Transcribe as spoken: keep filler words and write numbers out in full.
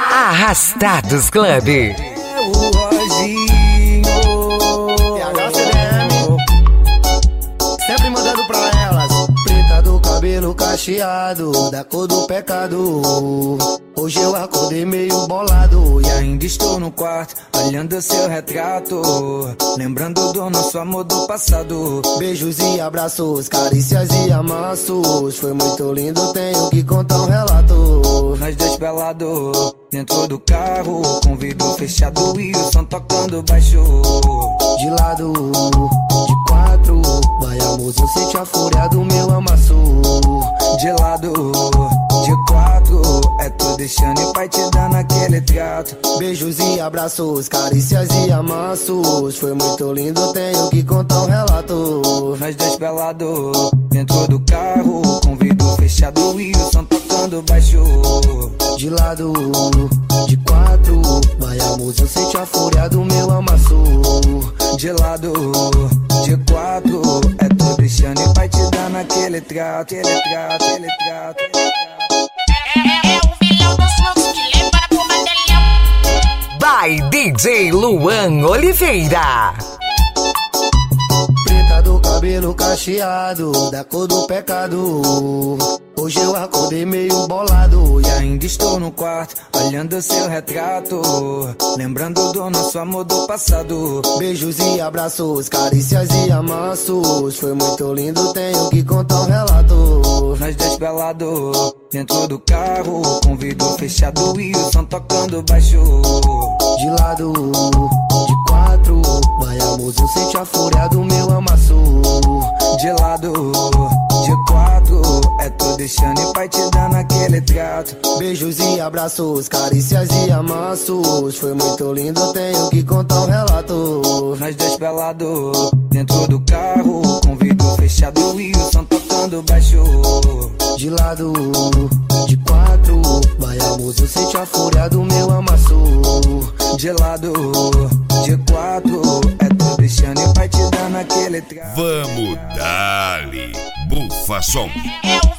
Arrastados Club. É o Roginho T H C D M, sempre mandando pra elas. Preta do cabelo cacheado, da cor do pecado. Hoje eu acordei meio bolado e ainda estou no quarto, olhando seu retrato, lembrando do nosso amor do passado. Beijos e abraços, carícias e amassos, foi muito lindo, tenho que contar um relato. Nós dois pelados, dentro do carro, com vidro fechado e o som tocando baixo. De lado, de quatro, vai amor, eu sente a fúria do meu amasso. De lado, de quatro, é tu deixando e pai te dando aquele trato. Beijos e abraços, carícias e amassos, foi muito lindo, tenho que contar um relato. Nós dois pelados, dentro do carro, com vidro fechado e o som tocando baixo. De lado, de quatro, vai amor, eu sente a fúria do meu amasso. De lado, de quatro, é tu deixando e pai te dando aquele trato, aquele trato, aquele trato, aquele trato. É, é o vilão dos fluxos que leva pro batalhão. By D J Luan Oliveira. Preta do cabelo cacheado, da cor do pecado. Hoje eu acordei meio bolado e ainda estou no quarto, olhando seu retrato, lembrando do nosso amor do passado. Beijos e abraços, carícias e amassos, foi muito lindo, tenho que contar um relato. Nós dois pelados, dentro do carro, com vidro fechado e o som tocando baixo. De lado, de quatro, vai amor, eu sente a fúria do meu amasso. De lado, de quatro, é tu deixando e pai te dando aquele trato. Beijos e abraços, carícias e amassos, foi muito lindo, tenho que contar um relato. Nós dois pelados, dentro do carro, com vidro fechado e o som tocando baixo. De lado, de quatro, vai amor, eu sente a fúria do meu amasso. De lado, de quatro, é tu deixando e pai te dando aquele trato. Vamos dali, bufa som. É o